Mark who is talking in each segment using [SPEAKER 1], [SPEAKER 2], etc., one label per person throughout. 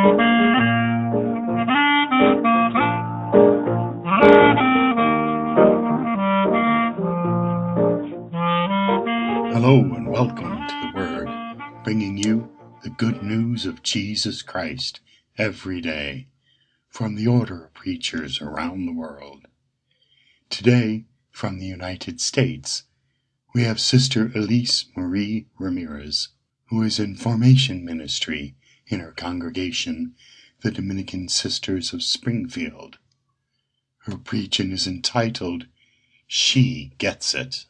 [SPEAKER 1] Hello and welcome to the Word, bringing you the good news of Jesus Christ every day from the order of preachers around the world. Today, from the United States, we have Sister Elise Marie Ramirez, who is in formation ministry in her congregation, the Dominican Sisters of Springfield. Her preaching is entitled, She Gets It.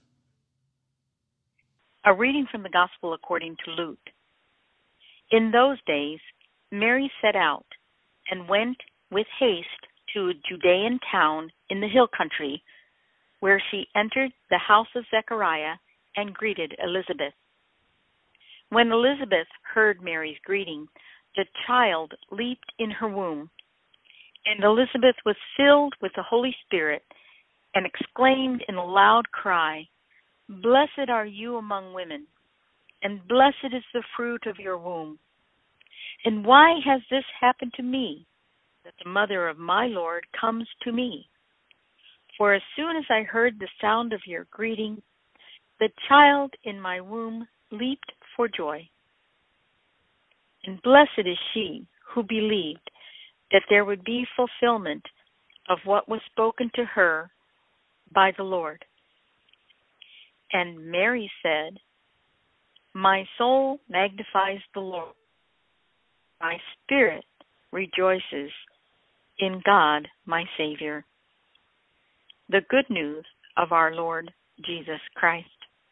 [SPEAKER 2] A reading from the Gospel according to Luke. In those days, Mary set out and went with haste to a Judean town in the hill country, where she entered the house of Zechariah and greeted Elizabeth. When Elizabeth heard Mary's greeting, the child leaped in her womb, and Elizabeth was filled with the Holy Spirit and exclaimed in a loud cry, "Blessed are you among women, and blessed is the fruit of your womb. And why has this happened to me, that the mother of my Lord comes to me? For as soon as I heard the sound of your greeting, the child in my womb leaped for joy. And blessed is she who believed that there would be fulfillment of what was spoken to her by the Lord." And Mary said, "My soul magnifies the Lord. My spirit rejoices in God my Savior." The good news of our Lord Jesus Christ.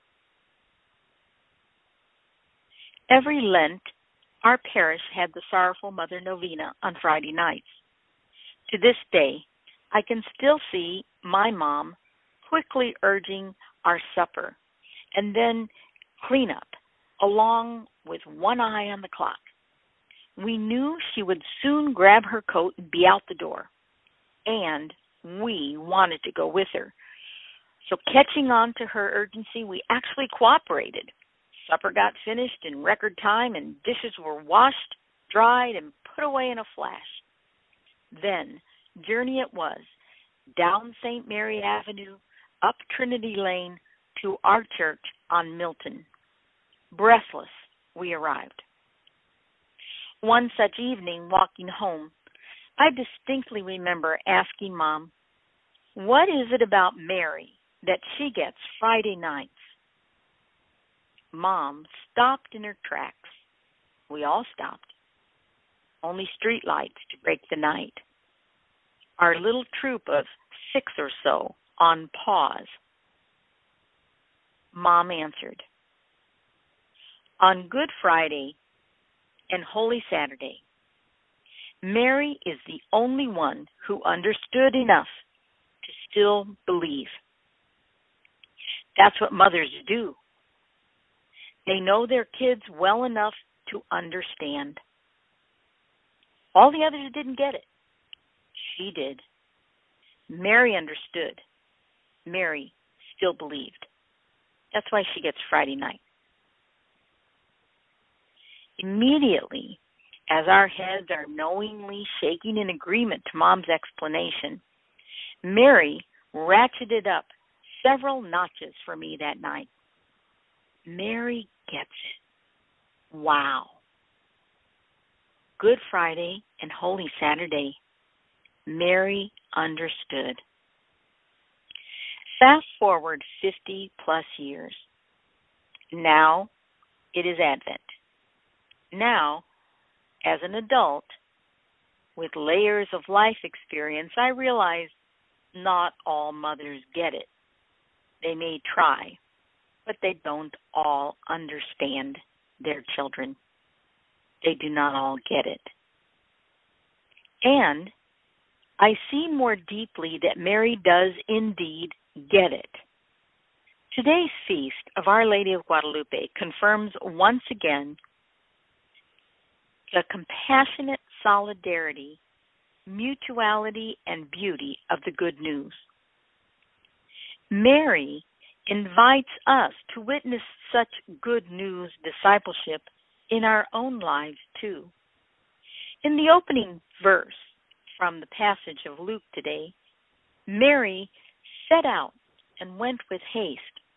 [SPEAKER 2] Every Lent, our parish had the Sorrowful Mother Novena on Friday nights. To this day, I can still see my mom quickly urging our supper and then clean up, along with one eye on the clock. We knew she would soon grab her coat and be out the door, and we wanted to go with her. So catching on to her urgency, we actually cooperated. Supper got finished in record time, and dishes were washed, dried, and put away in a flash. Then, journey it was, down St. Mary Avenue, up Trinity Lane, to our church on Milton. Breathless, we arrived. One such evening, walking home, I distinctly remember asking Mom, "What is it about Mary that she gets Friday nights?" Mom stopped in her tracks. We all stopped. Only street lights to break the night. Our little troop of 6 or so on pause. Mom answered, "On Good Friday and Holy Saturday, Mary is the only one who understood enough to still believe." That's what mothers do. They know their kids well enough to understand. All the others didn't get it. She did. Mary understood. Mary still believed. That's why she gets Friday night. Immediately, as our heads are knowingly shaking in agreement to Mom's explanation, Mary ratcheted up several notches for me that night. Mary gets it. Wow. Good Friday and Holy Saturday, Mary understood. Fast forward 50 plus years. Now it is Advent. Now, as an adult, with layers of life experience, I realize not all mothers get it. They may try, but they don't all understand their children. They do not all get it. And I see more deeply that Mary does indeed get it. Today's feast of Our Lady of Guadalupe confirms once again the compassionate solidarity, mutuality, and beauty of the good news. Mary invites us to witness such good news discipleship in our own lives too. In the opening verse from the passage of Luke today, Mary set out and went with haste.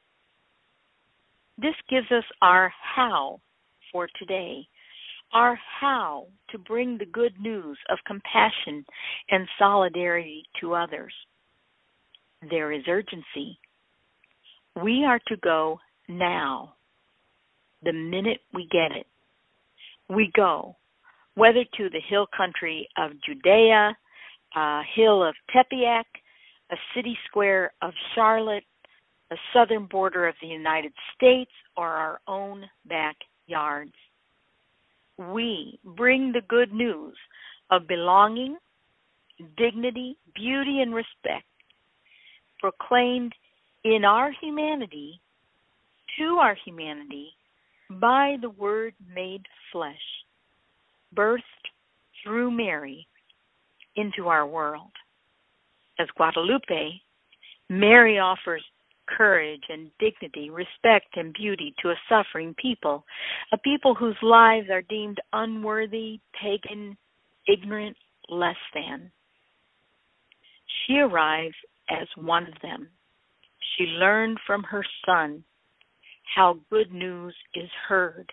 [SPEAKER 2] This gives us our how for today, our how to bring the good news of compassion and solidarity to others. There is urgency. We are to go now, the minute we get it. We go, whether to the hill country of Judea, a hill of Tepeac, a city square of Charlotte, the southern border of the United States, or our own backyards. We bring the good news of belonging, dignity, beauty, and respect, proclaimed in our humanity, to our humanity, by the Word made flesh, birthed through Mary into our world. As Guadalupe, Mary offers courage and dignity, respect and beauty to a suffering people, a people whose lives are deemed unworthy, pagan, ignorant, less than. She arrives as one of them. She learned from her son how good news is heard.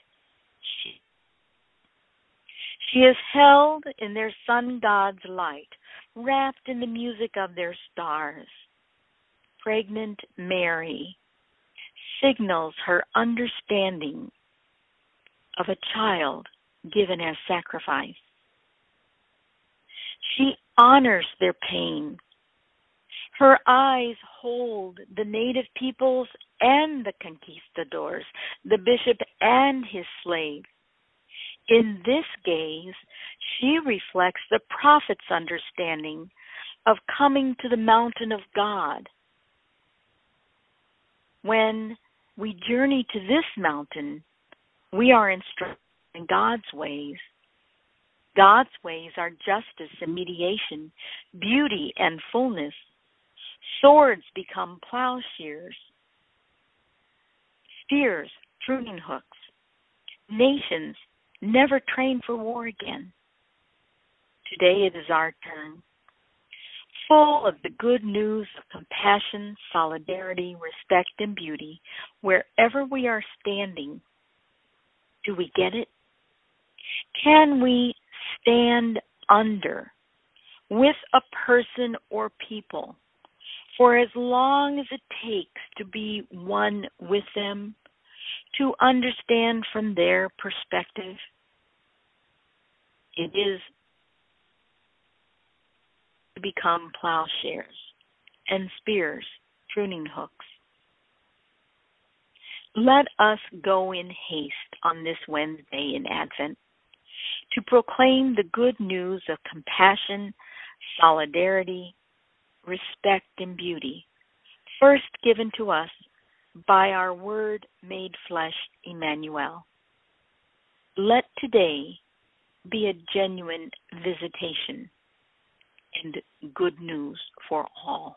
[SPEAKER 2] She is held in their sun God's light, wrapped in the music of their stars. Pregnant Mary signals her understanding of a child given as sacrifice. She honors their pain. Her eyes hold the native peoples and the conquistadors, the bishop and his slave. In this gaze, she reflects the prophet's understanding of coming to the mountain of God. When we journey to this mountain, we are instructed in God's ways. God's ways are justice and mediation, beauty and fullness. Swords become plowshares, spears, pruning hooks. Nations never train for war again. Today it is our turn. Full of the good news of compassion, solidarity, respect, and beauty, wherever we are standing, do we get it? Can we stand under with a person or people for as long as it takes to be one with them, to understand from their perspective? It is to become plowshares and spears, pruning hooks. Let us go in haste on this Wednesday in Advent to proclaim the good news of compassion, solidarity, respect, and beauty, first given to us by our Word made flesh, Emmanuel. Let today be a genuine visitation and good news for all.